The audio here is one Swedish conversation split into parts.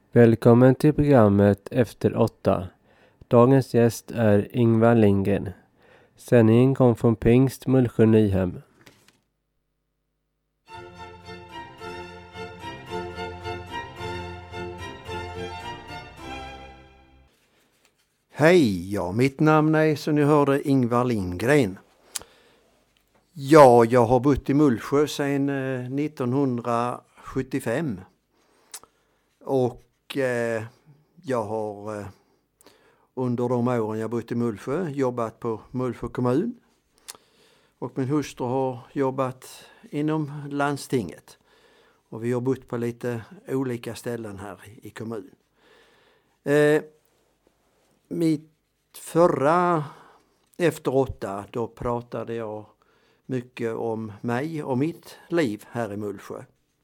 Välkommen till programmet Efter 8. Dagens gäst är Ingvar Lindgren. Sändningen kom från Pingst Mullsjö Nyhem. Hej, mitt namn är som ni hörde Ingvar Lindgren. Ja, jag har bott i Mullsjö sedan 1975 och jag har under de åren jag bott i Mullsjö jobbat på Mullsjö kommun och min hustru har jobbat inom landstinget och vi har bott på lite olika ställen här i kommunen. Mitt förra Efter 8 då pratade jag mycket om mig och mitt liv här i Mullsjö.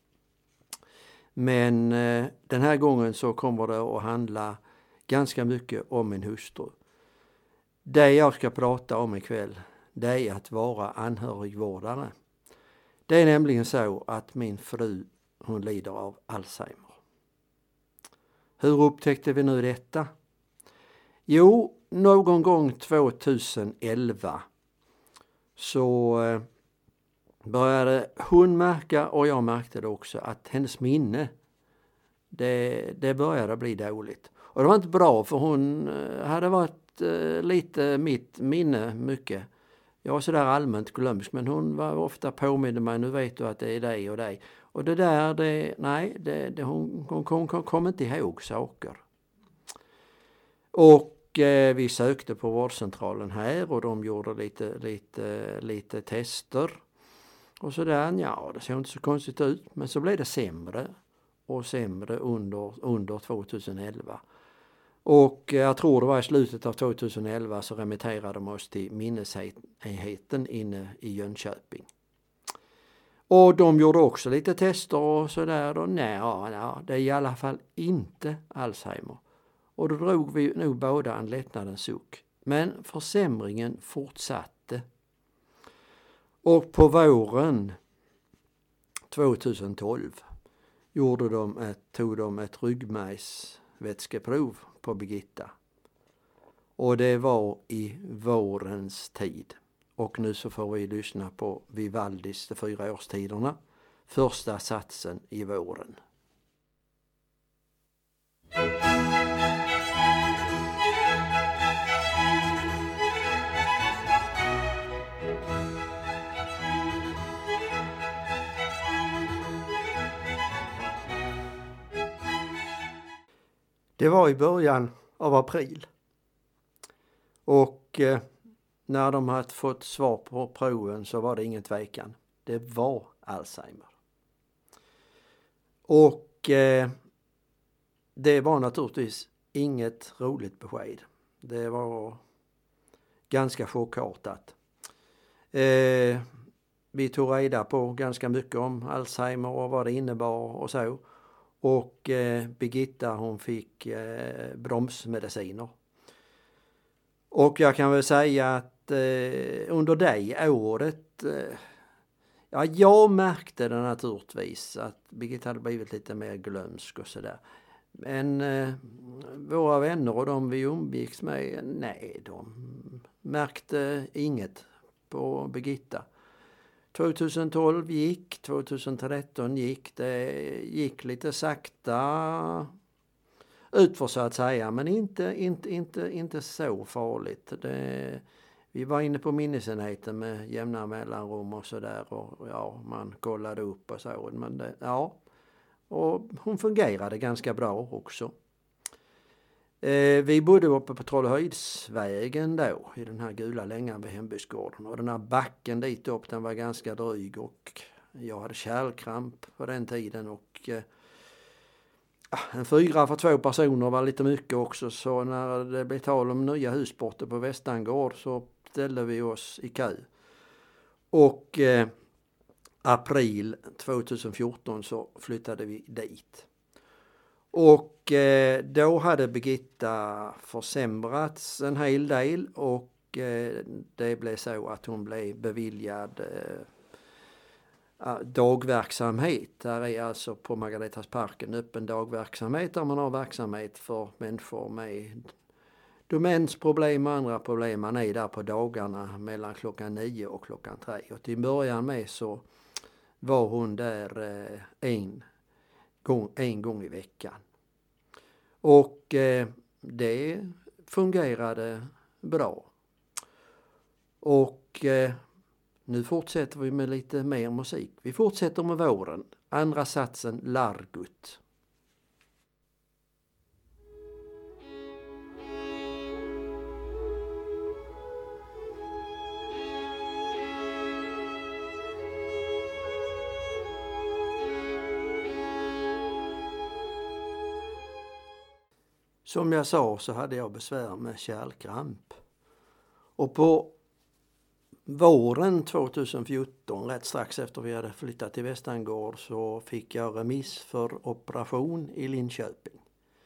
Men den här gången så kommer det att handla ganska mycket om min hustru. Det jag ska prata om ikväll, det är att vara anhörigvårdare. Det är nämligen så att min fru, hon lider av Alzheimer. Hur upptäckte vi nu detta? Jo, någon gång 2011 så började hon märka, och jag märkte det också, att hennes minne det började bli dåligt. Och det var inte bra, för hon hade varit lite mitt minne mycket. Jag var sådär allmänt glömsk, men hon var ofta påminner mig, nu vet du att det är dig och dig. Och det där, hon kom inte ihåg saker. Och vi sökte på vårdcentralen här och de gjorde lite tester. Och sådär, det såg inte så konstigt ut. Men så blev det sämre och sämre under 2011. Och jag tror det var i slutet av 2011 så remitterade de oss till minnesenheten inne i Jönköping. Och de gjorde också lite tester och sådär. Det är i alla fall inte Alzheimer. Och då drog vi nog båda en lättnadens suck. Men försämringen fortsatte. Och på våren 2012 tog de ett ryggmärgsvätskeprov på Birgitta. Och det var i vårens tid. Och nu så får vi lyssna på Vivaldis De 4 årstiderna. Första satsen i våren. Det var i början av april och när de hade fått svar på proven så var det ingen tvekan. Det var Alzheimer. Och det var naturligtvis inget roligt besked. Det var ganska chockartat. Vi tog reda på ganska mycket om Alzheimer och vad det innebar och så. Och Birgitta hon fick bromsmediciner. Och jag kan väl säga att under det året, jag märkte det naturligtvis att Birgitta hade blivit lite mer glömsk och sådär. Men våra vänner och de vi umgicks med, de märkte inget på Birgitta. 2012 gick, 2013 gick, det gick lite sakta utför så att säga, men inte så farligt. Vi var inne på minnesenheten med jämna mellanrum och sådär och man kollade upp och så. Men och hon fungerade ganska bra också. Vi bodde uppe på Trollhöjdsvägen då, i den här gula längan vid Hembysgården. Och den här backen dit upp, den var ganska dryg och jag hade kärlkramp på den tiden. Och en 4 för 2 personer var lite mycket också. Så när det blev tal om nya hus borta på Västangård så ställde vi oss i kö. Och april 2014 så flyttade vi dit. Och då hade Birgitta försämrats en hel del och det blev så att hon blev beviljad dagverksamhet. Där är alltså på Margaretas parken öppen dagverksamhet där man har verksamhet för människor med demensproblem och andra problem. Man är där på dagarna mellan klockan 9 och klockan 3. Och till början med så var hon där en gång i veckan. Och det fungerade bra. Och nu fortsätter vi med lite mer musik. Vi fortsätter med våren. Andra satsen, Largut. Som jag sa så hade jag besvär med kärlkramp. Och på våren 2014, rätt strax efter vi hade flyttat till Västangård, så fick jag remiss för operation i Linköping.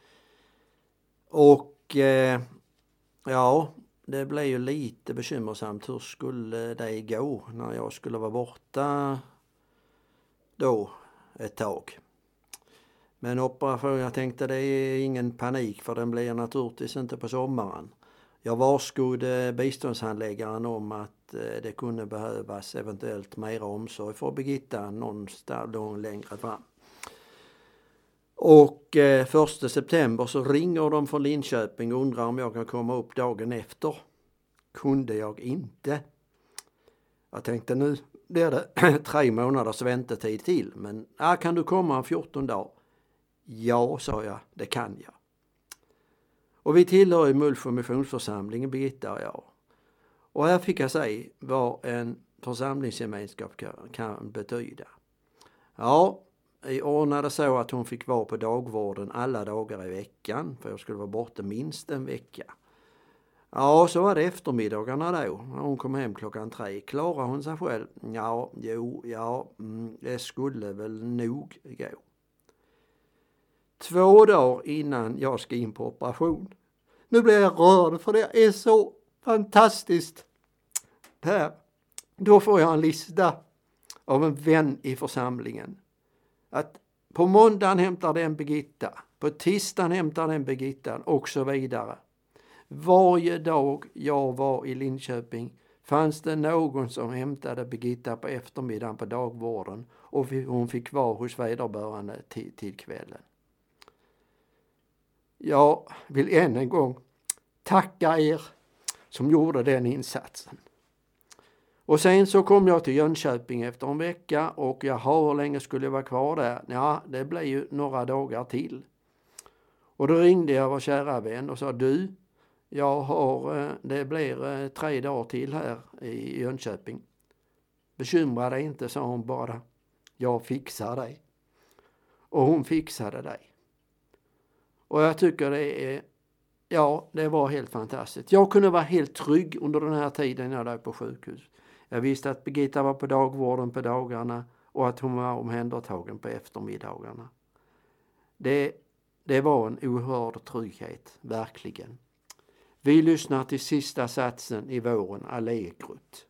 Och ja, det blev ju lite bekymmersamt. Hur skulle det gå när jag skulle vara borta då ett tag? Men operation, jag tänkte det är ingen panik för den blir naturligtvis inte på sommaren. Jag varskod biståndshandläggaren om att det kunde behövas eventuellt mera omsorg för Birgitta någonstans längre fram. Och 1 september så ringer de från Linköping och undrar om jag kan komma upp dagen efter. Kunde jag inte. Jag tänkte nu blir det 3 månaders väntetid till, men kan du komma om 14 dagar? Ja, sa jag, det kan jag. Och vi tillhör ju Mullsjö missionsförsamling, Birgitta och jag. Och här fick jag säga vad en församlingsgemenskap kan betyda. Ja, jag ordnade så att hon fick vara på dagvården alla dagar i veckan, för jag skulle vara borta minst en vecka. Ja, så var det eftermiddagarna då. När hon kom hem klockan 3. Klarar hon sig själv? Det skulle väl nog gå. 2 dagar innan jag ska in på operation. Nu blir jag rörd för det är så fantastiskt. Då får jag en lista av en vän i församlingen. Att på måndagen hämtar den Birgitta. På tisdagen hämtar den Birgitta och så vidare. Varje dag jag var i Linköping fanns det någon som hämtade Birgitta på eftermiddagen på dagvården. Och hon fick vara hos vederbörande till kvällen. Jag vill än en gång tacka er som gjorde den insatsen. Och sen så kom jag till Jönköping efter en vecka och hur länge skulle jag vara kvar där? Ja, det blev ju några dagar till. Och då ringde jag vår kära vän och sa, du, det blir 3 dagar till här i Jönköping. Bekymra dig inte, sa hon bara. Jag fixar dig. Och hon fixade dig. Och jag tycker det var helt fantastiskt. Jag kunde vara helt trygg under den här tiden jag låg på sjukhus. Jag visste att Birgitta var på dagvården på dagarna och att hon var omhändertagen på eftermiddagarna. Det var en oerhörd trygghet, verkligen. Vi lyssnar till sista satsen i våren, Allegrut.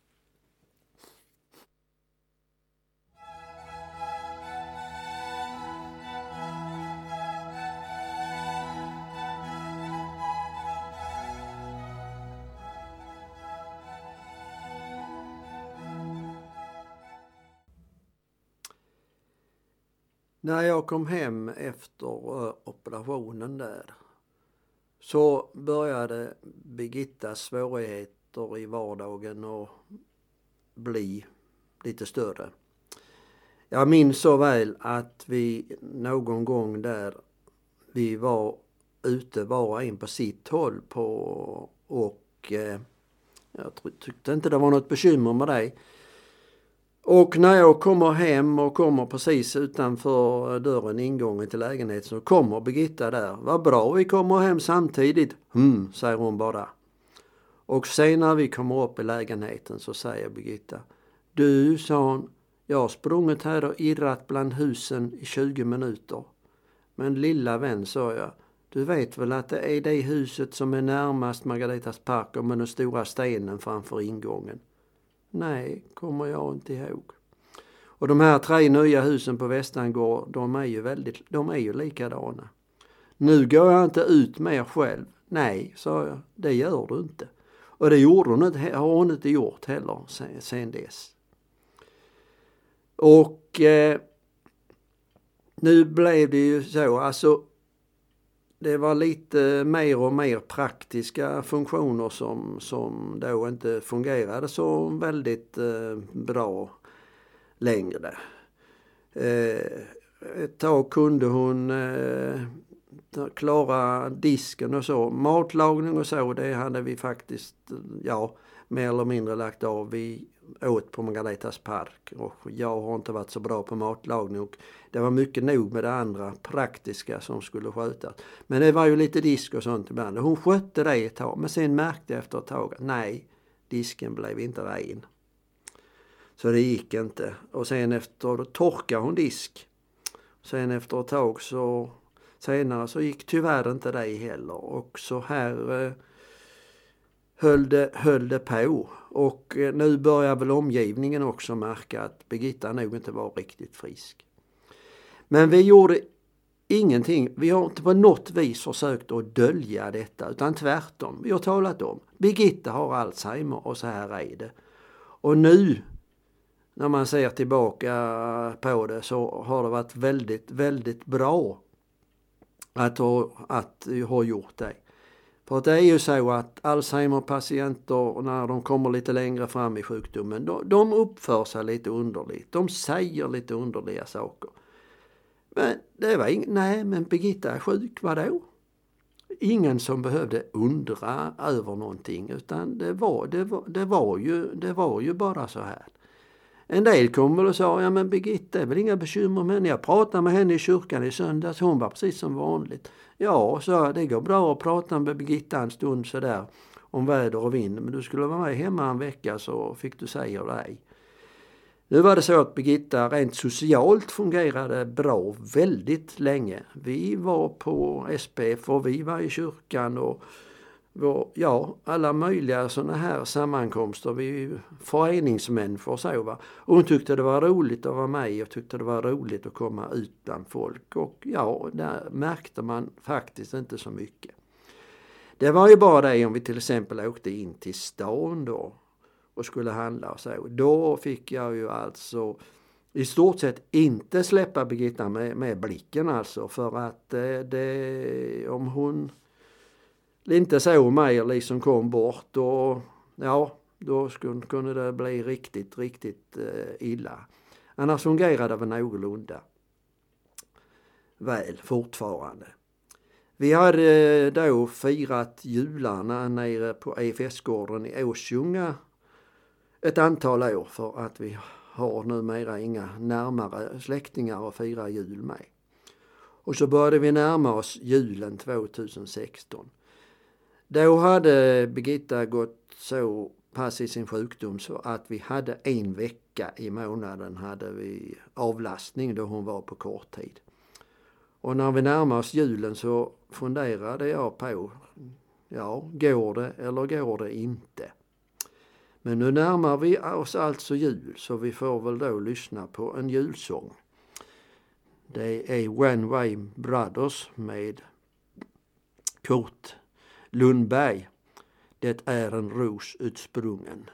När jag kom hem efter operationen där så började Birgittas svårigheter i vardagen att bli lite större. Jag minns så väl att vi någon gång där vi var ute var och en på sitt håll och jag tyckte inte det var något bekymmer med det. Och när jag kommer hem och kommer precis utanför dörren, ingången till lägenheten, så kommer Birgitta där. Vad bra, vi kommer hem samtidigt. Säger hon bara. Och sen när vi kommer upp i lägenheten så säger Birgitta. Du, sa hon, jag har sprungit här och irrat bland husen i 20 minuter. Men lilla vän, sa jag, du vet väl att det är det huset som är närmast Margaretas park och med den stora stenen framför ingången. Nej, kommer jag inte ihåg. Och de här 3 nya husen på Västangård, de är ju likadana. Nu går jag inte ut mer själv. Nej, sa jag, det gör du inte. Och det har hon inte gjort heller sen dess. Och nu blev det ju så, alltså det var lite mer och mer praktiska funktioner som då inte fungerade så väldigt bra längre. Ett tag kunde hon klara disken och så. Matlagning och så, det hade vi faktiskt, mer eller mindre lagt av. Vi åt på Margaretas park och jag har inte varit så bra på matlagning och det var mycket nog med det andra praktiska som skulle skötas. Men det var ju lite disk och sånt ibland. Hon skötte det ett tag, men sen märkte jag efter ett tag att nej, disken blev inte ren. Så det gick inte. Och sen efter då torkade hon disk. Sen efter ett tag senare så gick tyvärr inte det heller. Och så här höll det på. Och nu börjar väl omgivningen också märka att Birgitta nog inte var riktigt frisk. Men vi gjorde ingenting. Vi har inte på något vis försökt att dölja detta, utan tvärtom. Vi har talat om Birgitta har Alzheimer och så här är det. Och nu när man ser tillbaka på det så har det varit väldigt, väldigt bra att ha gjort det. För det är ju så att Alzheimer-patienter, när de kommer lite längre fram i sjukdomen, de uppför sig lite underligt. De säger lite underliga saker. Men det var men Birgitta är sjuk, vadå? Ingen som behövde undra över någonting, utan det var ju bara så här. En del kom väl och sa, ja men Birgitta är väl inga bekymmer, men jag pratade med henne i kyrkan i söndags, hon var precis som vanligt. Ja, så det går bra att prata med Birgitta en stund sådär om väder och vind, men du skulle vara med hemma en vecka så fick du säga dig. Nu var det så att Birgitta rent socialt fungerade bra väldigt länge. Vi var på SPF och vi var i kyrkan och alla möjliga sådana här sammankomster. Vi föreningsmänniskor så va. Och hon tyckte det var roligt att vara med och tyckte det var roligt att komma ut bland folk. Och där märkte man faktiskt inte så mycket. Det var ju bara det om vi till exempel åkte in till stan då och skulle handla och så. Då fick jag ju alltså i stort sett inte släppa Birgitta med blicken alltså. För att om hon inte såg mig eller liksom kom bort och då kunde det bli riktigt, riktigt illa. Annars fungerade det någorlunda väl fortfarande. Vi hade då firat jularna nere på EFS-gården i Åsjunga ett antal år för att vi har numera inga närmare släktingar att fira jul med. Och så började vi närma oss julen 2016. Då hade Birgitta gått så pass i sin sjukdom så att vi hade 1 vecka i månaden hade vi avlastning då hon var på kort tid. Och när vi närmade oss julen så funderade jag på, går det eller går det inte? Men nu närmar vi oss alltså jul så vi får väl då lyssna på en julsång. Det är When Way Brothers med Kurt Lundberg. Det är en ros utsprungen.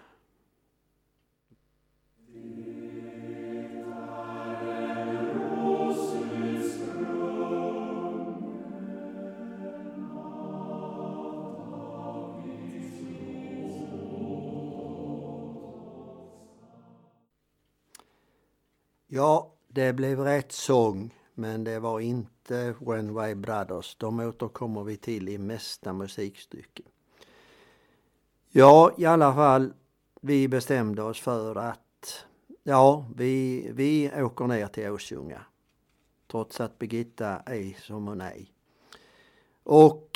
Ja, det blev rätt sång, men det var inte When Way Brothers. De återkommer vi till i nästa musikstycke. Ja, i alla fall, vi bestämde oss för att vi åker ner till Åsjunga. Trots att Birgitta är som hon är. Och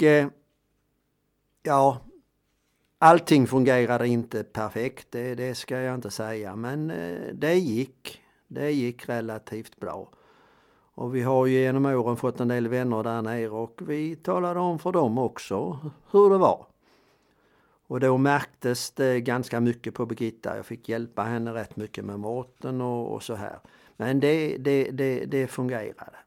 allting fungerade inte perfekt, det ska jag inte säga. Men det gick relativt bra. Och vi har ju genom åren fått en del vänner där nere och vi talade om för dem också hur det var. Och då märktes det ganska mycket på Birgitta. Jag fick hjälpa henne rätt mycket med maten och så här. Men det fungerade.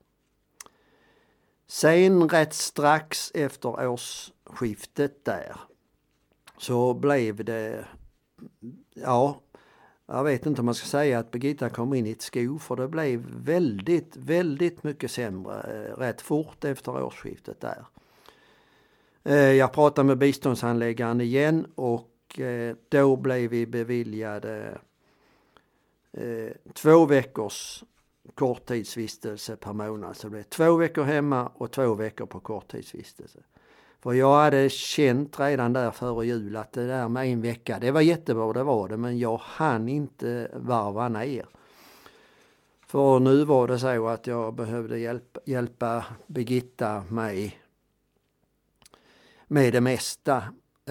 Sen rätt strax efter årsskiftet där så blev det, ja, jag vet inte om man ska säga att Birgitta kom in i ett sko, för det blev väldigt mycket sämre rätt fort efter årsskiftet där. Jag pratade med biståndshandläggaren igen och då blev vi beviljade 2 veckors korttidsvistelse per månad. Så det blev 2 veckor hemma och 2 veckor på korttidsvistelse. För jag hade känt redan där före jul att det där med 1 vecka, det var jättebra, det var det, men jag hann inte varva ner. För nu var det så att jag behövde hjälpa Birgitta med det mesta.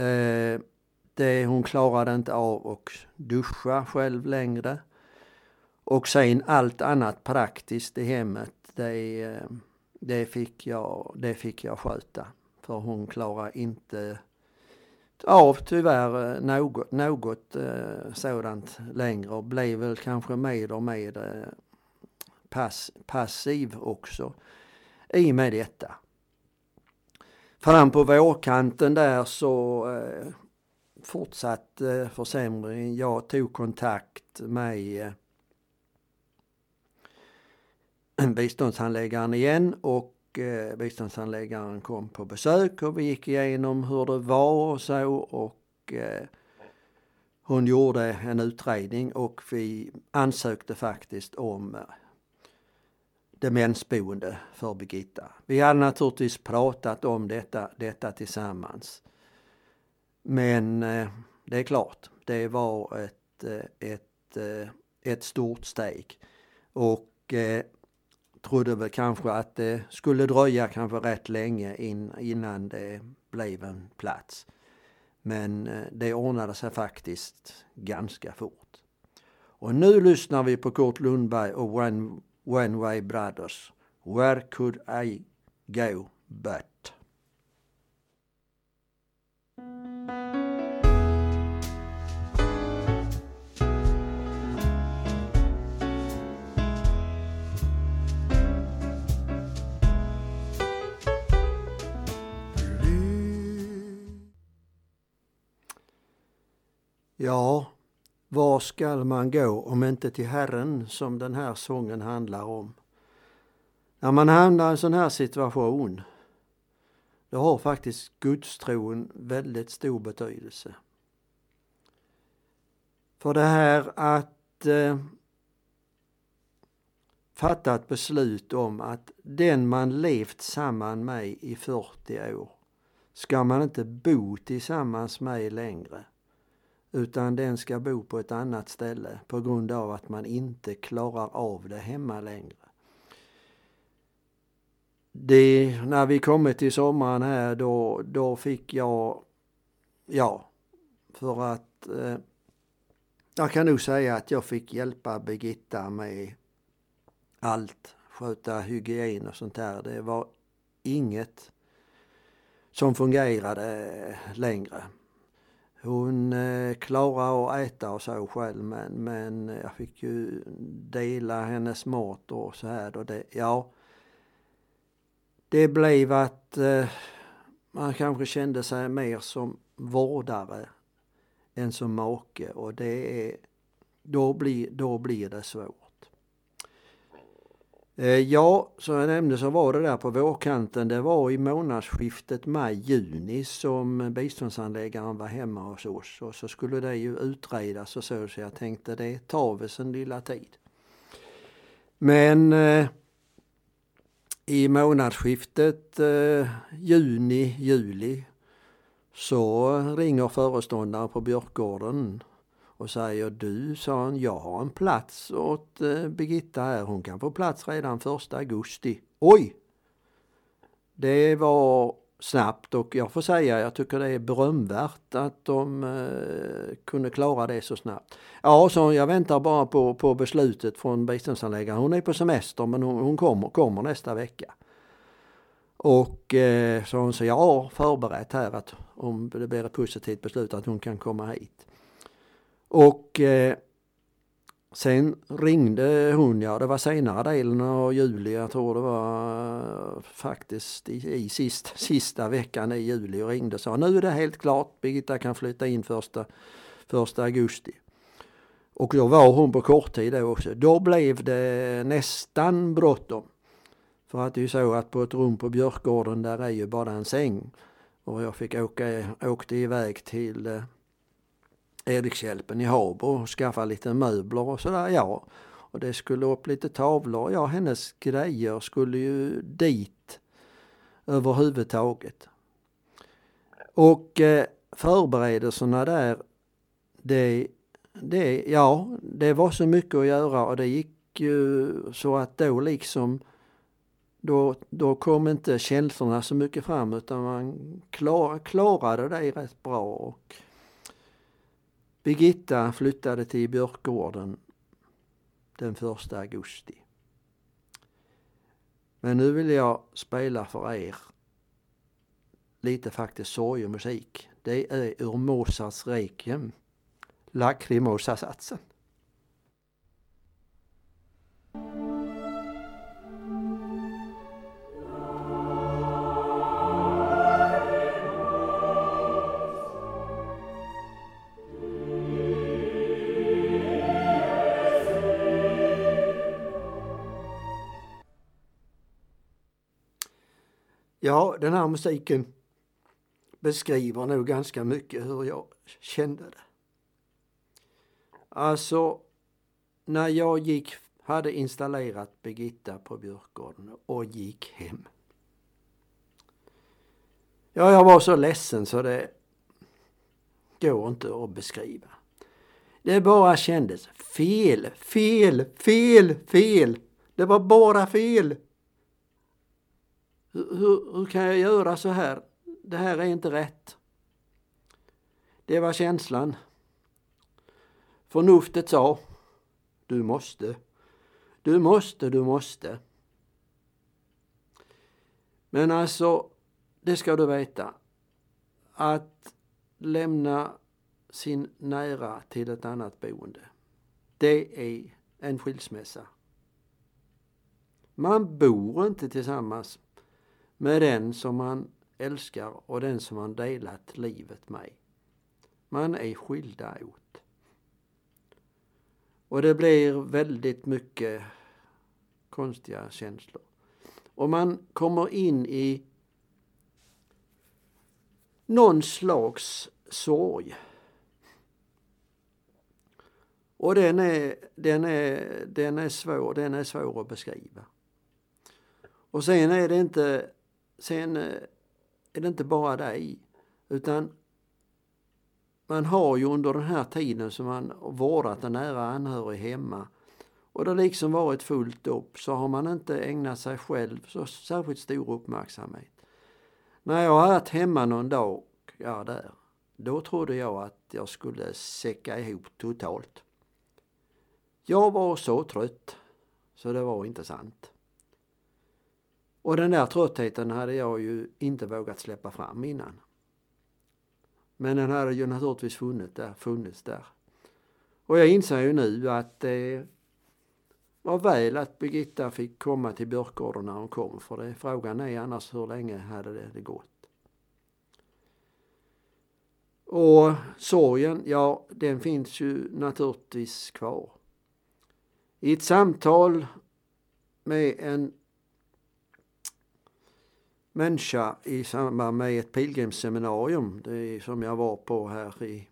Hon klarade inte av att duscha själv längre. Och sen allt annat praktiskt i hemmet, det fick jag sköta. För hon klarar inte av tyvärr något sådant längre, och blev väl kanske mer och mer passiv också i med detta. Fram på vårkanten där så fortsatte försämringen. Jag tog kontakt med biståndshandläggaren igen, och biståndshandläggaren kom på besök och vi gick igenom hur det var och så, och hon gjorde en utredning och vi ansökte faktiskt om demensboende för Birgitta. Vi hade naturligtvis pratat om detta tillsammans. Men det är klart, det var ett stort steg. Och trodde väl kanske att det skulle dröja kanske rätt länge innan det blev en plats. Men det ordnade sig faktiskt ganska fort. Och nu lyssnar vi på Kurt Lundberg och One Way Brothers. Where could I go but? Ja, var ska man gå om inte till Herren, som den här sången handlar om. När man hamnar i en sån här situation, då har faktiskt gudstron väldigt stor betydelse. För det här att fatta ett beslut om att den man levt samman med i 40 år ska man inte bo tillsammans med längre. Utan den ska bo på ett annat ställe på grund av att man inte klarar av det hemma längre. När vi kommit till sommaren här då fick jag, för att jag kan nog säga att jag fick hjälpa Birgitta med allt, sköta hygien och sånt där. Det var inget som fungerade längre. Hon klarade att äta och så själv, men jag fick ju dela hennes mat och så här. Och det blev att man kanske kände sig mer som vårdare än som make, och då blir det svårt. Som jag nämnde så var det där på vårkanten, det var i månadsskiftet maj-juni som biståndshandläggaren var hemma hos oss, och så skulle det ju utredas och så jag tänkte det tar väl sin lilla tid. Men i månadsskiftet juni-juli så ringer föreståndare på Björkgården och säger, du, sa han, jag har en plats åt Birgitta här. Hon kan få plats redan 1 augusti. Oj! Det var snabbt, och jag får säga, jag tycker det är berömvärt att de kunde klara det så snabbt. Ja, så jag väntar bara på beslutet från biståndsanläggaren. Hon är på semester, men hon kommer nästa vecka. Och så hon sa, jag har förberett här att om det blir ett positivt beslut att hon kan komma hit. Och sen ringde hon, det var senare delen av juli, jag tror det var faktiskt i sista veckan i juli, och ringde och sa nu är det helt klart, Birgitta kan flytta in första augusti. Och då var hon på kort tid också. Då blev det nästan bråttom. För att det är ju så att på ett rum på Björkgården där är ju bara en säng. Och jag åkte iväg till Erikshjälpen i Habo och skaffa lite möbler och sådär. Ja, och det skulle upp lite tavlor. Ja, hennes grejer skulle ju dit överhuvudtaget. Och förberedelserna där, det var så mycket att göra, och det gick ju så att då liksom då kom inte känslorna så mycket fram, utan man klarade det rätt bra. Och Birgitta flyttade till Björkgården den 1 augusti. Men nu vill jag spela för er lite faktiskt sorgemusik. Det är ur Mozarts Requiem, Lacrimosa-satsen. Ja, den här musiken beskriver nog ganska mycket hur jag kände det. Alltså, när jag hade installerat Birgitta på Björkgården och gick hem. Ja, jag var så ledsen så det går inte att beskriva. Det bara kändes fel. Det var bara fel. Hur kan jag göra så här? Det här är inte rätt. Det var känslan. Förnuftet sa, du måste. Men alltså, det ska du veta. Att lämna sin nära till ett annat boende, det är en skilsmässa. Man bor inte tillsammans med den som man älskar och den som man delat livet med. Man är skilda åt. Och det blir väldigt mycket konstiga känslor. Och man kommer in i någon slags sorg. Och den är svår att beskriva. Och sen är det inte bara dig, utan man har ju under den här tiden som man vårdat en nära anhörig hemma, och det liksom varit fullt upp, så har man inte ägnat sig själv så särskilt stor uppmärksamhet. När jag har varit hemma någon dag, då trodde jag att jag skulle säcka ihop totalt. Jag var så trött så det var inte sant. Och den där tröttheten hade jag ju inte vågat släppa fram innan. Men den hade ju naturligtvis funnits där. Och jag inser ju nu att det var väl att Birgitta fick komma till Björkgården när hon kom. För frågan är annars hur länge hade det gått. Och sorgen, den finns ju naturligtvis kvar. I ett samtal med en människa i samband med ett pilgrimsseminarium, det som jag var på här i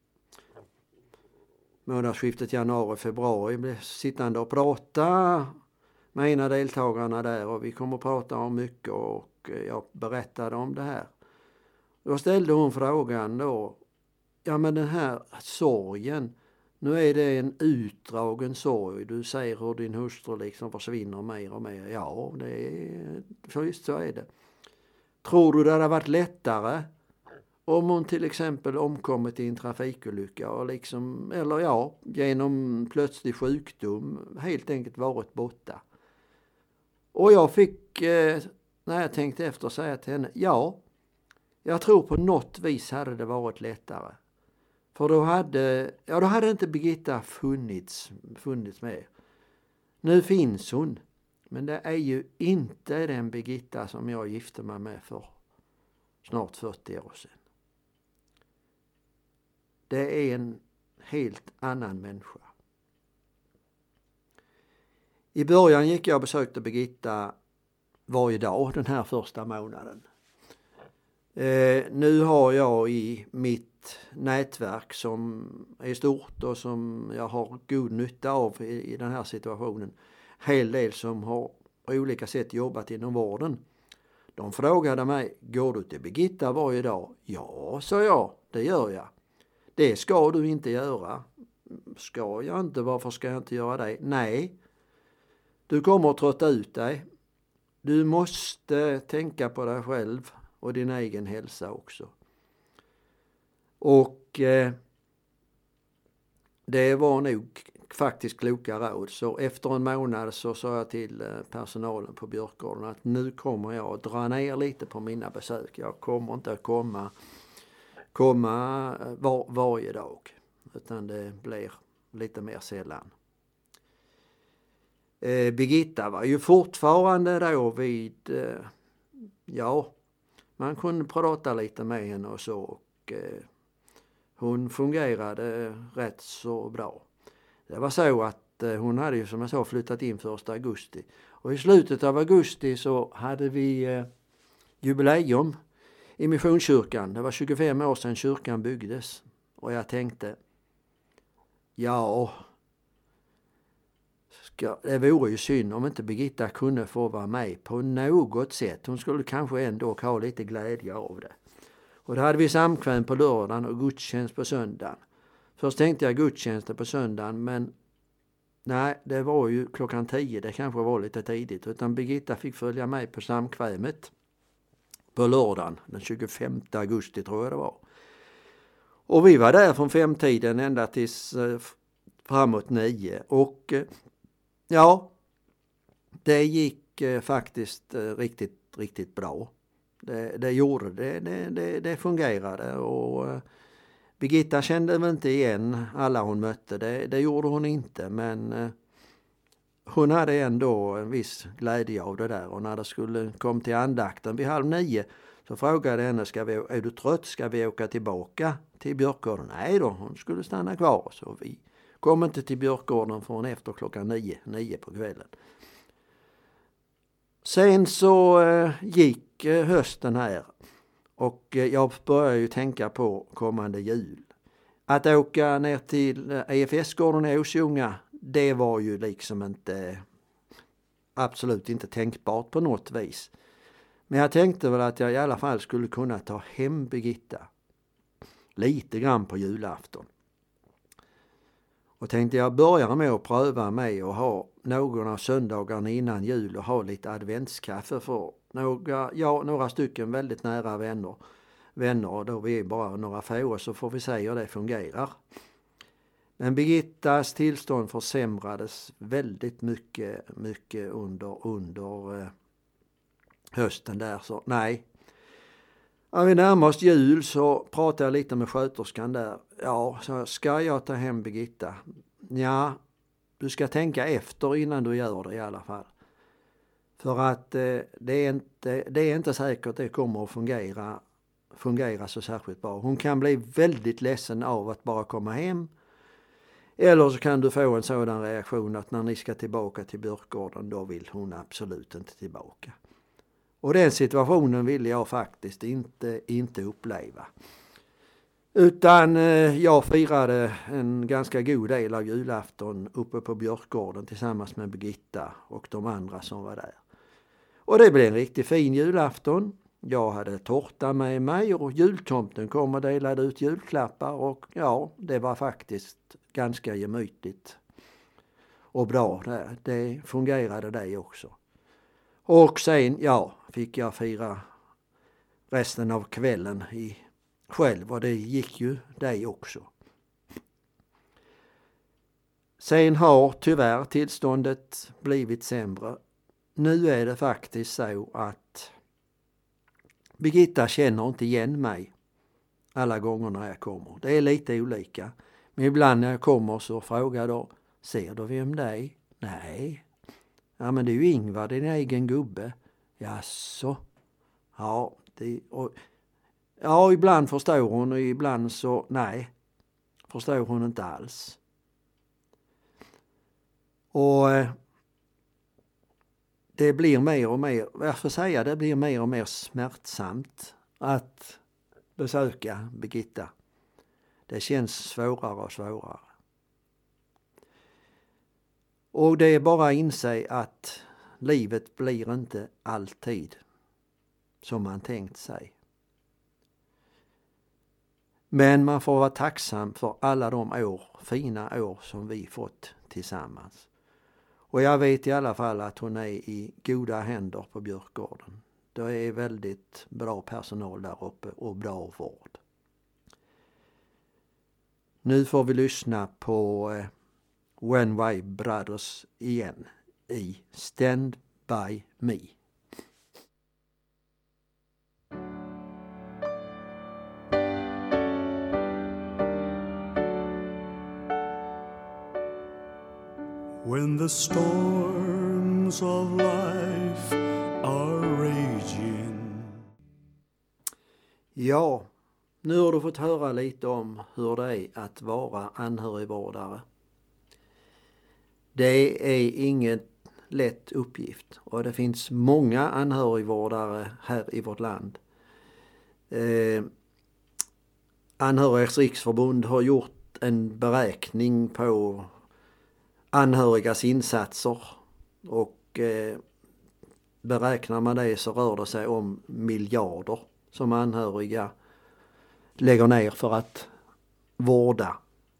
månadsskiftet januari-februari, blev sittande och prata med en av deltagarna där, och vi kommer att prata om mycket, och jag berättade om det här. Då ställde hon frågan då, men den här sorgen, nu är det en utdragen sorg. Du säger hur din hustru liksom försvinner mer och mer. Ja, just så är det. Tror du det hade varit lättare om hon till exempel omkommit i en trafikolycka och liksom, eller genom plötslig sjukdom helt enkelt varit borta? Och jag fick, när jag tänkte efter, säga till henne, Jag tror på något vis hade det varit lättare. För då hade inte Birgitta funnits med. Nu finns hon. Men det är ju inte den Birgitta som jag gifte mig med för snart 40 år sedan. Det är en helt annan människa. I början gick jag och besökte Birgitta varje dag den här första månaden. Nu har jag i mitt nätverk som är stort och som jag har god nytta av i den här situationen. Hel del som har på olika sätt jobbat inom vården. De frågade mig, går du till Birgitta varje dag? Ja, sa jag, det gör jag. Det ska du inte göra. Ska jag inte? Varför ska jag inte göra det? Nej, du kommer att trötta ut dig. Du måste tänka på dig själv och din egen hälsa också. Och det var nog faktiskt kloka råd. Så efter en månad så sa jag till personalen på Björkgården att nu kommer jag att dra ner lite på mina besök. Jag kommer inte att komma varje dag. Utan det blir lite mer sällan. Birgitta var ju fortfarande då vid, man kunde prata lite med henne och så. Och hon fungerade rätt så bra. Det var så att hon hade ju som jag sa flyttat in 1 augusti. Och i slutet av augusti så hade vi jubileum i Missionskyrkan. Det var 25 år sedan kyrkan byggdes. Och jag tänkte, det vore ju synd om inte Birgitta kunde få vara med på något sätt. Hon skulle kanske ändå ha lite glädje av det. Och då hade vi samkväm på lördagen och gudstjänst på söndagen. Först tänkte jag gudstjänsten på söndagen, men nej, det var ju 10:00. Det kanske var lite tidigt. Utan Birgitta fick följa med på samkvämet på lördagen, den 25 augusti tror jag det var. Och vi var där från 5-tiden ända tills framåt 9. Och det gick faktiskt riktigt bra. Det gjorde det fungerade och Birgitta kände väl inte igen alla hon mötte. Det gjorde hon inte, men hon hade ändå en viss glädje av det där. Och när det skulle komma till andakten vid 8:30 så frågade henne, är du trött? Ska vi åka tillbaka till Björkgården? Nej då, hon skulle stanna kvar. Så vi kom inte till Björkgården förrän efter 9 på kvällen. Sen så gick hösten här och jag började ju tänka på kommande jul. Att åka ner till EFS-gården i Åsjunga, det var ju liksom absolut inte tänkbart på något vis. Men jag tänkte väl att jag i alla fall skulle kunna ta hem Birgitta lite grann på julafton. Och tänkte jag börjar med att pröva med att ha någon av söndagarna innan jul och ha lite adventskaffe för några stycken väldigt nära vänner då vi är bara några få, så får vi se hur det fungerar. Men Birgittas tillstånd försämrades väldigt mycket under hösten där, så nej. När vi närmar oss jul så pratade jag lite med sköterskan där. Ja, så ska jag ta hem Birgitta? Ja, du ska tänka efter innan du gör det i alla fall. För att det är inte säkert det kommer att fungera så särskilt bra. Hon kan bli väldigt ledsen av att bara komma hem. Eller så kan du få en sådan reaktion att när ni ska tillbaka till Björkgården, då vill hon absolut inte tillbaka. Och den situationen ville jag faktiskt inte uppleva. Utan jag firade en ganska god del av julafton uppe på Björkgården tillsammans med Birgitta och de andra som var där. Och det blev en riktigt fin julafton. Jag hade tårta med mig och jultomten kom och delade ut julklappar. Och ja, det var faktiskt ganska gemytligt och bra. Det fungerade det också. Och sen, fick jag fira resten av kvällen själv och det gick ju det också. Sen har tyvärr tillståndet blivit sämre. Nu är det faktiskt så att Birgitta känner inte igen mig alla gånger när jag kommer. Det är lite olika. Men ibland när jag kommer så frågar då, ser du vem det är? Nej. Ja, men det är ju Ingvar, din egen gubbe. Jaså? Ja, ibland förstår hon och ibland så nej. Förstår hon inte alls. Och det blir mer och mer, det blir mer och mer smärtsamt att besöka Birgitta. Det känns svårare och svårare. Och det är bara att inse att livet blir inte alltid som man tänkt sig. Men man får vara tacksam för alla de fina år som vi fått tillsammans. Och jag vet i alla fall att hon är i goda händer på Björkgården. Det är väldigt bra personal där uppe och bra vård. Nu får vi lyssna på One-Way Brothers igen i Stand By Me. When the storms of life are raging. Ja, nu har du fått höra lite om hur det är att vara anhörigvårdare. Det är ingen lätt uppgift och det finns många anhörigvårdare här i vårt land. Anhörigas riksförbund har gjort en beräkning på anhörigas insatser och beräknar man det så rör det sig om miljarder som anhöriga lägger ner för att vårda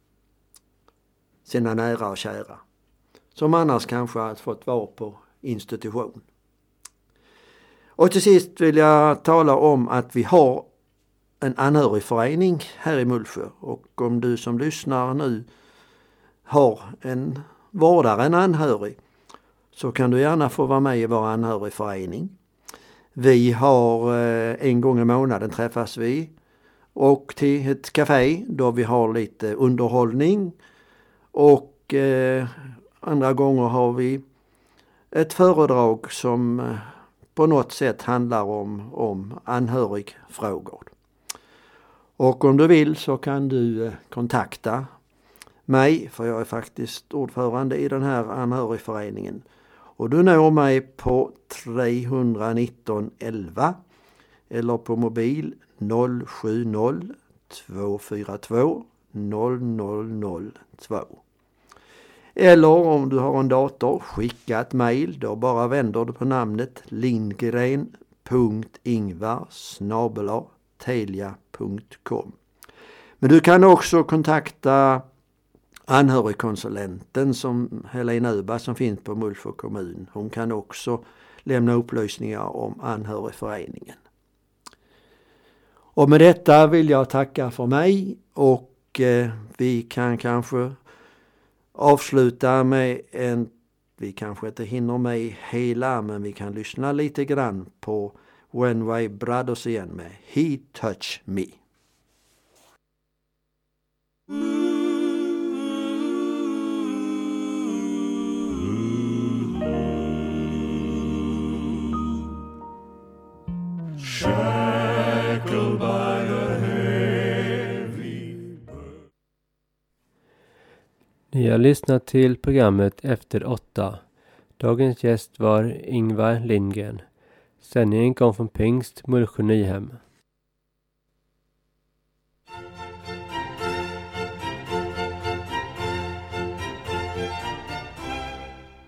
sina nära och kära. Som annars kanske har fått vara på institution. Och till sist vill jag tala om att vi har en anhörigförening här i Mullsjö. Och om du som lyssnar nu har en anhörig så kan du gärna få vara med i vår anhörigförening. Vi har en gång i månaden träffas vi och till ett café då vi har lite underhållning och andra gånger har vi ett föredrag som på något sätt handlar om anhörigfrågor. Och om du vill så kan du kontakta mig, för jag är faktiskt ordförande i den här anhörigföreningen. Och du når mig på 319 11 eller på mobil 070 242 0002. Eller om du har en dator, skicka ett mejl. Då bara vänder du på namnet lindgren.ingvar@telia.com. Men du kan också kontakta anhörigkonsulenten som Helena Öba som finns på Mullsjö kommun. Hon kan också lämna upplysningar om anhörigföreningen. Och med detta vill jag tacka för mig och vi kan kanske avsluta med vi kanske inte hinner med hela, men vi kan lyssna lite grann på One-Way Brothers igen med He Touch Me. Shackled by the heavy burden. Ni har lyssnat till programmet Efter 8. Dagens gäst var Ingvar Lindgren. Sändningen kom från Pingst, Mullsjö Nyhem.